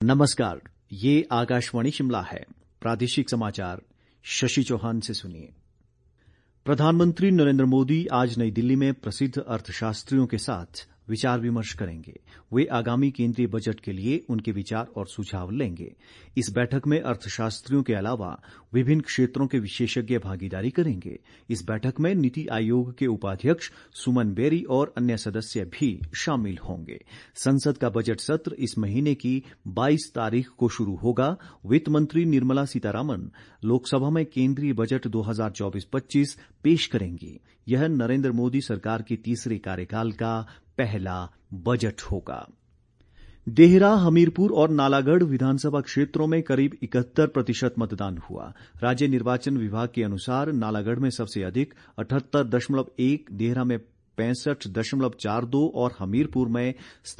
नमस्कार, ये आकाशवाणी शिमला है। प्रादेशिक समाचार शशि चौहान से सुनिए। प्रधानमंत्री नरेंद्र मोदी आज नई दिल्ली में प्रसिद्ध अर्थशास्त्रियों के साथ विचार विमर्श करेंगे। वे आगामी केंद्रीय बजट के लिए उनके विचार और सुझाव लेंगे। इस बैठक में अर्थशास्त्रियों के अलावा विभिन्न क्षेत्रों के विशेषज्ञ भागीदारी करेंगे। इस बैठक में नीति आयोग के उपाध्यक्ष सुमन बेरी और अन्य सदस्य भी शामिल होंगे। संसद का बजट सत्र इस महीने की 22 तारीख को शुरू होगा। वित्त मंत्री निर्मला सीतारामन लोकसभा में केंद्रीय बजट 2024-25 पेश करेंगी। यह नरेंद्र मोदी सरकार के तीसरे कार्यकाल का पहला बजट होगा। देहरा, हमीरपुर और नालागढ़ विधानसभा क्षेत्रों में करीब 71% मतदान हुआ। राज्य निर्वाचन विभाग के अनुसार नालागढ़ में सबसे अधिक 78.1, देहरा में 65.42 और हमीरपुर में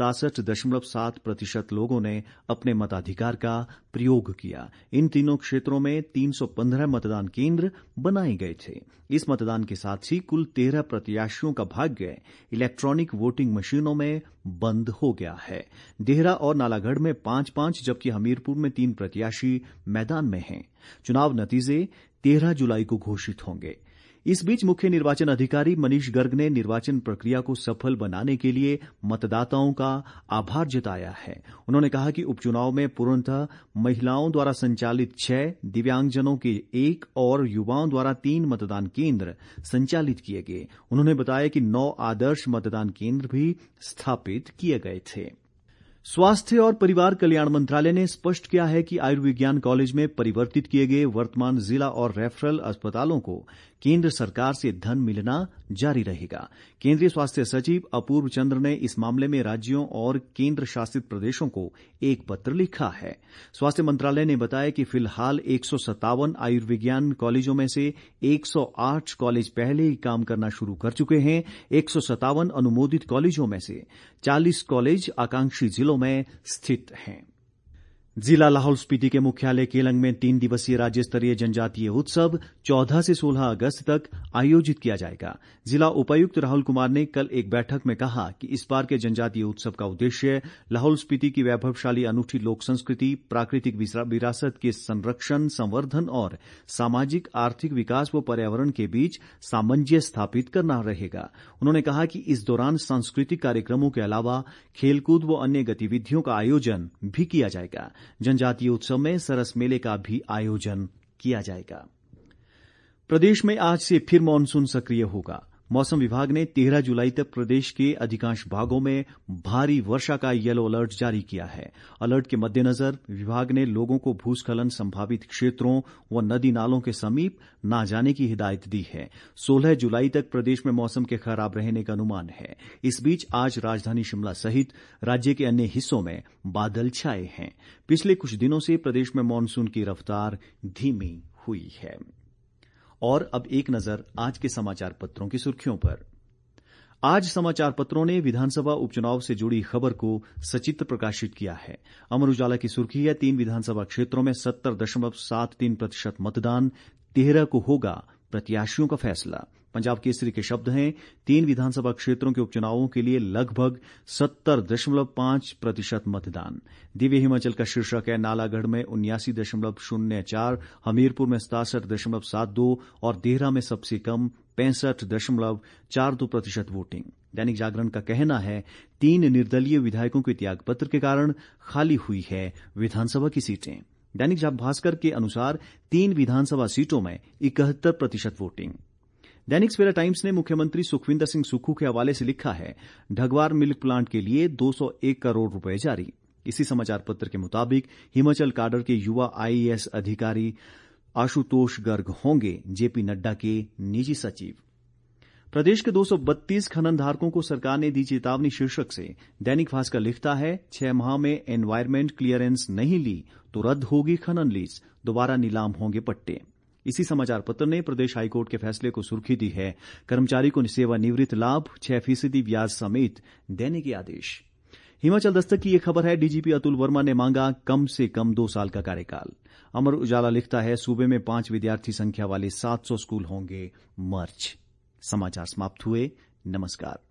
67.7% लोगों ने अपने मताधिकार का प्रयोग किया। इन तीनों क्षेत्रों में 315 मतदान केंद्र बनाए गए थे। इस मतदान के साथ ही कुल 13 प्रत्याशियों का भाग्य इलेक्ट्रॉनिक वोटिंग मशीनों में बंद हो गया है। देहरा और नालागढ़ में 5-5 जबकि हमीरपुर में 3 प्रत्याशी मैदान में हैं। चुनाव नतीजे 13 जुलाई को घोषित होंगे। इस बीच मुख्य निर्वाचन अधिकारी मनीष गर्ग ने निर्वाचन प्रक्रिया को सफल बनाने के लिए मतदाताओं का आभार जताया है। उन्होंने कहा कि उपचुनाव में पूर्णतः महिलाओं द्वारा संचालित 6, दिव्यांगजनों के 1 और युवाओं द्वारा 3 मतदान केंद्र संचालित किए गए। उन्होंने बताया कि 9 आदर्श मतदान केंद्र भी स्थापित किए गए थे। स्वास्थ्य और परिवार कल्याण मंत्रालय ने स्पष्ट किया है कि आयुर्विज्ञान कॉलेज में परिवर्तित किए गए वर्तमान जिला और रेफरल अस्पतालों को केंद्र सरकार से धन मिलना जारी रहेगा। केंद्रीय स्वास्थ्य सचिव अपूर्व चंद्र ने इस मामले में राज्यों और केंद्र शासित प्रदेशों को एक पत्र लिखा है। स्वास्थ्य मंत्रालय ने बताया कि फिलहाल 157 आयुर्विज्ञान कॉलेजों में से 108 कॉलेज पहले ही काम करना शुरू कर चुके हैं। 157 अनुमोदित कॉलेजों में से 40 कॉलेज आकांक्षी जिलों में स्थित हैं। जिला लाहौल स्पीति के मुख्यालय केलंग में 3 दिवसीय राज्य स्तरीय जनजातीय उत्सव 14 से 16 अगस्त तक आयोजित किया जाएगा। जिला उपायुक्त राहुल कुमार ने कल एक बैठक में कहा कि इस बार के जनजातीय उत्सव का उद्देश्य लाहौल स्पीति की वैभवशाली अनूठी लोक संस्कृति, प्राकृतिक विरासत के संरक्षण, संवर्धन और सामाजिक आर्थिक विकास व पर्यावरण के बीच सामंजस्य स्थापित करना रहेगा। उन्होंने कहा कि इस दौरान सांस्कृतिक कार्यक्रमों के अलावा खेलकूद व अन्य गतिविधियों का आयोजन भी किया जाएगा। जनजातीय उत्सव में सरस मेले का भी आयोजन किया जाएगा। प्रदेश में आज से फिर मानसून सक्रिय होगा। मौसम विभाग ने 13 जुलाई तक प्रदेश के अधिकांश भागों में भारी वर्षा का येलो अलर्ट जारी किया है। अलर्ट के मद्देनजर विभाग ने लोगों को भूस्खलन संभावित क्षेत्रों व नदी नालों के समीप न जाने की हिदायत दी है। 16 जुलाई तक प्रदेश में मौसम के खराब रहने का अनुमान है। इस बीच आज राजधानी शिमला सहित राज्य के अन्य हिस्सों में बादल छाए हैं। पिछले कुछ दिनों से प्रदेश में मानसून की रफ्तार धीमी हुई है। और अब एक नजर आज के समाचार पत्रों की सुर्खियों पर। आज समाचार पत्रों ने विधानसभा उपचुनाव से जुड़ी खबर को सचित्र प्रकाशित किया है। अमर उजाला की सुर्खी है 3 विधानसभा क्षेत्रों में 70.73% मतदान, 13 को होगा प्रत्याशियों का फैसला। पंजाब केसरी के शब्द हैं 3 विधानसभा क्षेत्रों के उपचुनावों के लिए लगभग 70.5% मतदान। दिव्य हिमाचल का शीर्षक है नालागढ़ में 79.04, हमीरपुर में 67.72 और देहरा में सबसे कम 65.42% वोटिंग। दैनिक जागरण का कहना है 3 निर्दलीय विधायकों के त्यागपत्र के कारण खाली हुई है विधानसभा की सीटें। दैनिक भास्कर के अनुसार 3 विधानसभा सीटों में 71% वोटिंग। दैनिक सवेरा टाइम्स ने मुख्यमंत्री सुखविंदर सिंह सुक्खू के हवाले से लिखा है ढगवार मिल्क प्लांट के लिए 201 करोड़ रुपए जारी। इसी समाचार पत्र के मुताबिक हिमाचल काडर के युवा IAS अधिकारी आशुतोष गर्ग होंगे जेपी नड्डा के निजी सचिव। प्रदेश के 232 खनन धारकों को सरकार ने दी चेतावनी शीर्षक से दैनिक भास्कर लिखता है 6 माह में एनवायरमेंट क्लियरेंस नहीं ली तो रद्द होगी खनन लीज, दोबारा नीलाम होंगे पट्टे। इसी समाचार पत्र ने प्रदेश हाईकोर्ट के फैसले को सुर्खी दी है कर्मचारी को सेवानिवृत्त लाभ 6% ब्याज समेत देने के आदेश। हिमाचल दस्तक की एक खबर है डीजीपी अतुल वर्मा ने मांगा कम से कम 2 साल का कार्यकाल। अमर उजाला लिखता है सूबे में 5 विद्यार्थी संख्या वाले 700 स्कूल होंगे मर्ज। समाचार समाप्त हुए। नमस्कार।